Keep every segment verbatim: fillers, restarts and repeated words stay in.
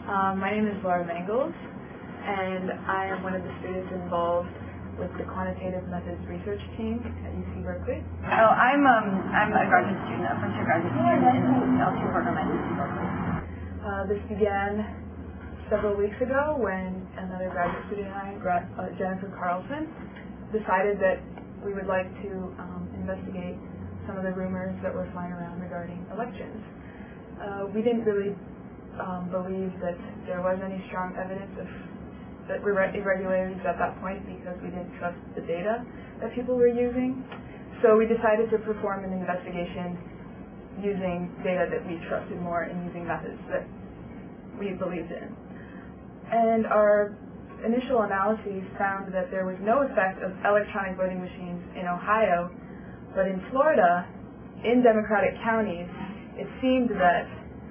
Um, my name is Laura Mangles, and I am one of the students involved with the quantitative methods research team at U C Berkeley. Oh, I'm um, I'm a graduate student, a first year graduate student in the L two program at U C Berkeley. Uh, this began several weeks ago when another graduate student and I, uh, Jennifer Carlson, decided that we would like to um, investigate some of the rumors that were flying around regarding elections. Uh, we didn't really um, believe that there was any strong evidence of that irregularities at that point because we didn't trust the data that people were using. So we decided to perform an investigation using data that we trusted more and using methods that we believed in. And our initial analyses found that there was no effect of electronic voting machines in Ohio, but in Florida, in Democratic counties, it seemed that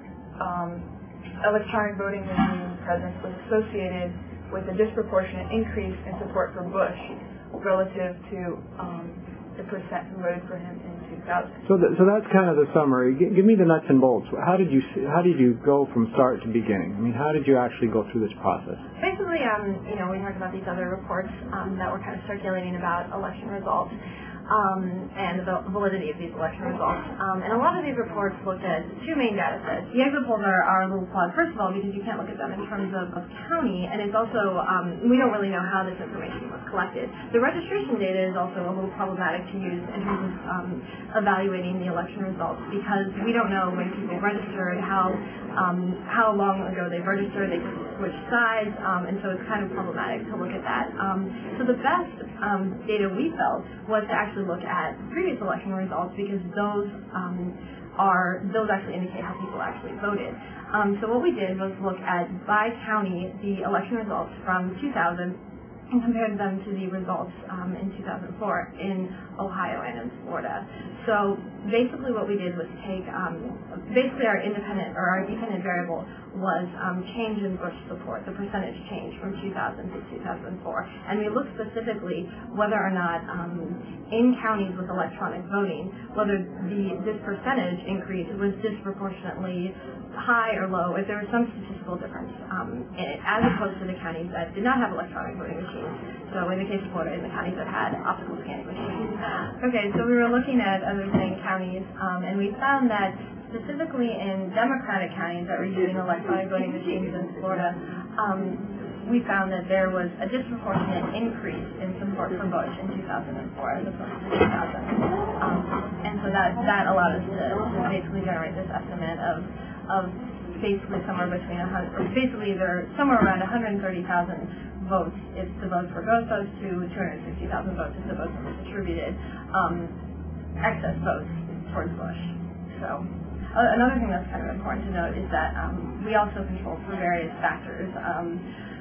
um, electronic voting machine presence was associated with a disproportionate increase in support for Bush relative to um, the percent who voted for him in two thousand. So, th- so that's kind of the summary. G- give me the nuts and bolts. How did you how did you go from start to beginning? I mean, how did you actually go through this process? Basically, um, you know, we talked about these other reports um, that were kind of circulating about election results. Um, and the validity of these election results. Um, and a lot of these reports looked at two main data sets. The exit polls are, are a little flawed, first of all, because you can't look at them in terms of, of county, and it's also, um, we don't really know how this information was collected. The registration data is also a little problematic to use in terms of um, evaluating the election results, because we don't know when people registered, how um, how long ago they registered, they just switched sides, um, and so it's kind of problematic to look at that. Um, so the best um, data we felt was to actually look at previous election results, because those um, are those actually indicate how people actually voted. Um, so what we did was look at by county the election results from two thousand and compared them to the results um, in two thousand four in Ohio and in Florida. So basically what we did was take, um, basically our independent or our dependent variable was um, change in Bush support, the percentage change from two thousand to two thousand four. And we looked specifically whether or not um, in counties with electronic voting, whether the this percentage increase was disproportionately high or low, if there was some statistical difference um, in it, as opposed to the counties that did not have electronic voting machines. So in the case of Florida, in the counties that had optical scanning machines. Okay, so we were looking at other same counties, um, and we found that specifically in Democratic counties that were using electronic voting machines in Florida, um, we found that there was a disproportionate increase in support for Bush in two thousand four as opposed to two thousand. Um, and so that, that allowed us to, to basically generate this estimate of of basically somewhere between a hundred, or basically there somewhere around one hundred thirty thousand votes if the votes were ghost votes to two hundred sixty thousand votes if the votes were distributed, um, excess votes towards Bush. So uh, another thing that's kind of important to note is that um, we also control for various factors. Um,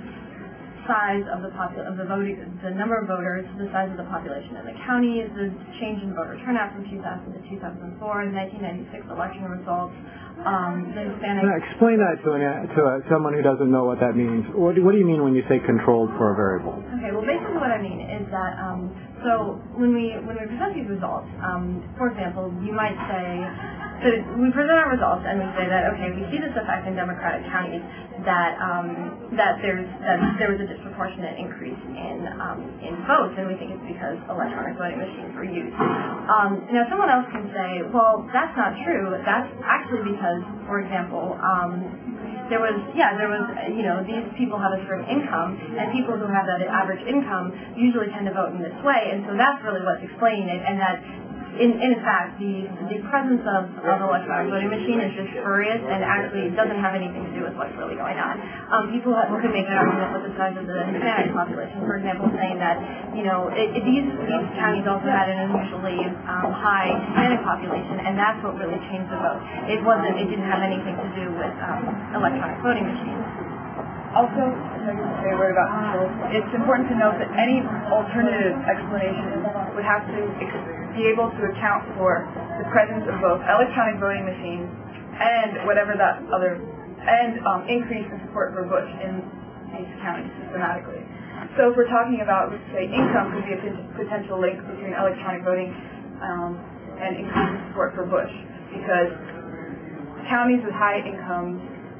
size of the popul- of the voting, the number of voters, the size of the population in the county, the change in voter turnout from two thousand to two thousand four, the nineteen ninety-six election results, um, the Hispanic... Now, explain that to, an, to a, someone who doesn't know what that means. What do, what do you mean when you say controlled for a variable? Okay, well, basically what I mean is that, um, so when we when we present these results, um, for example, you might say, so we present our results and we say that, okay, we see this effect in Democratic counties that um, that there's that there was a disproportionate increase in um, in votes, and we think it's because electronic voting machines were used. Um, now, someone else can say, well, that's not true. That's actually because, for example, um, there was yeah there was you know these people have a certain income, and people who have that average income usually tend to vote in this way, and so that's really what's explaining it, and that. In, in fact, the, the presence of, of electronic voting machine is just spurious and actually doesn't have anything to do with what's really going on. Um, people have, can make an argument with the size of the Hispanic population, for example, saying that, you know, it, it, these, these counties also had an unusually um, high Hispanic population, and that's what really changed the vote. It wasn't, it didn't have anything to do with um, electronic voting machines. Also, if I can say a word about control, it's important to note that any alternative explanation would have to be able to account for the presence of both electronic voting machines and whatever that other, and um, increase in support for Bush in these counties systematically. So if we're talking about, let's say, income could be a potential link between electronic voting um, and increased support for Bush, because counties with high incomes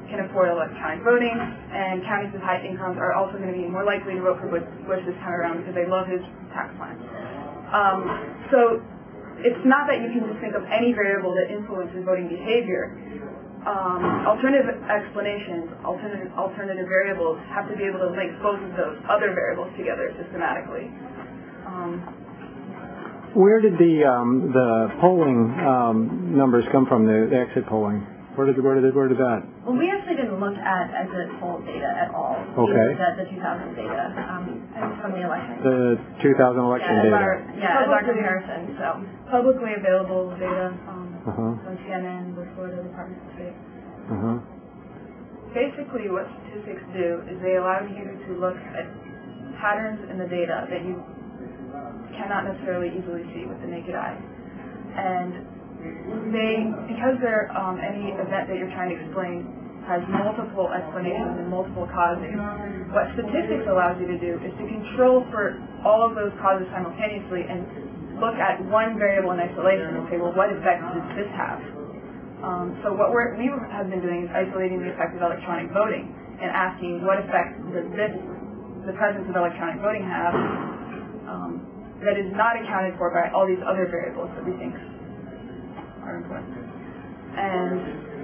can afford electronic voting, and counties with high incomes are also going to be more likely to vote for Bush, Bush this time around because they love his tax plan. Um, so it's not that you can just think of any variable that influences voting behavior. Um, alternative explanations, alternative, alternative variables have to be able to link both of those other variables together systematically. Um, Where did the um, the polling um, numbers come from? The, the exit polling. Where did where did where did that? Well, we actually didn't look at exit poll data at all. Okay. We looked at the two thousand data um, from the election. The two thousand election yeah, data. As our, yeah, as our comparison. So publicly available data um, uh-huh. from C N N, the Florida Department of State. Uh-huh. Basically, what statistics do is they allow you to look at patterns in the data that you cannot necessarily easily see with the naked eye, and they, because they're um, any event that you're trying to explain has multiple explanations and multiple causes, what statistics allows you to do is to control for all of those causes simultaneously and look at one variable in isolation and say, well, what effect does this have? Um, so what we're, we have been doing is isolating the effect of electronic voting and asking what effect does this, the presence of electronic voting have um, that is not accounted for by all these other variables that we think are important. And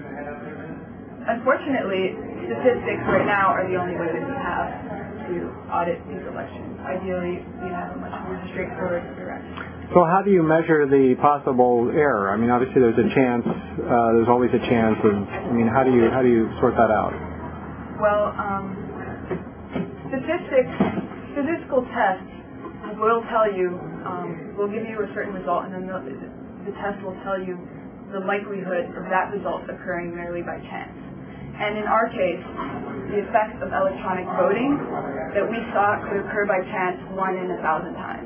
unfortunately, statistics right now are the only way that we have to audit these elections. Ideally, we have a much more straightforward direction. So how do you measure the possible error? I mean, obviously there's a chance. Uh, there's always a chance of. I mean, how do you how do you sort that out? Well, um, statistics, statistical tests will tell you, um, will give you a certain result, and then the, the test will tell you the likelihood of that result occurring merely by chance. And in our case, the effect of electronic voting that we saw could occur by chance one in a thousand times.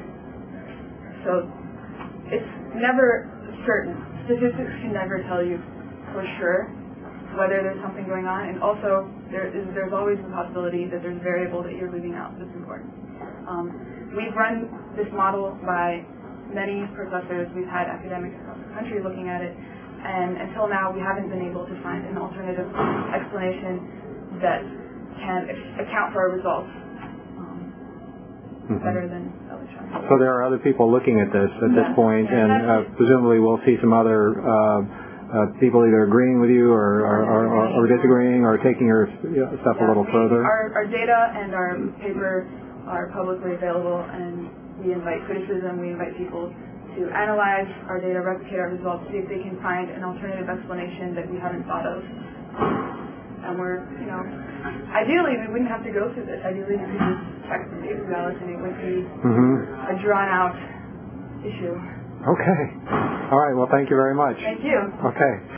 So it's never certain. Statistics can never tell you for sure whether there's something going on, and also there is, there's always the possibility that there's a variable that you're leaving out that's important. Um, we've run this model by many professors. We've had academics across the country looking at it, and until now we haven't been able to find an alternative explanation that can account for our results um, mm-hmm. better than electronic. So there are other people looking at this at this yes. point, yes. and uh, presumably we'll see some other uh, uh, people either agreeing with you or, or, or, or, or disagreeing or taking your stuff yeah, a little we, further. Our, our data and our paper are publicly available, and we invite criticism. We invite people to analyze our data, replicate our results, see if they can find an alternative explanation that we haven't thought of. And we're, you know, ideally we wouldn't have to go through this. Ideally we could just check the paper ballots and it would be mm-hmm. a drawn-out issue. Okay. All right. Well, thank you very much. Thank you. Okay.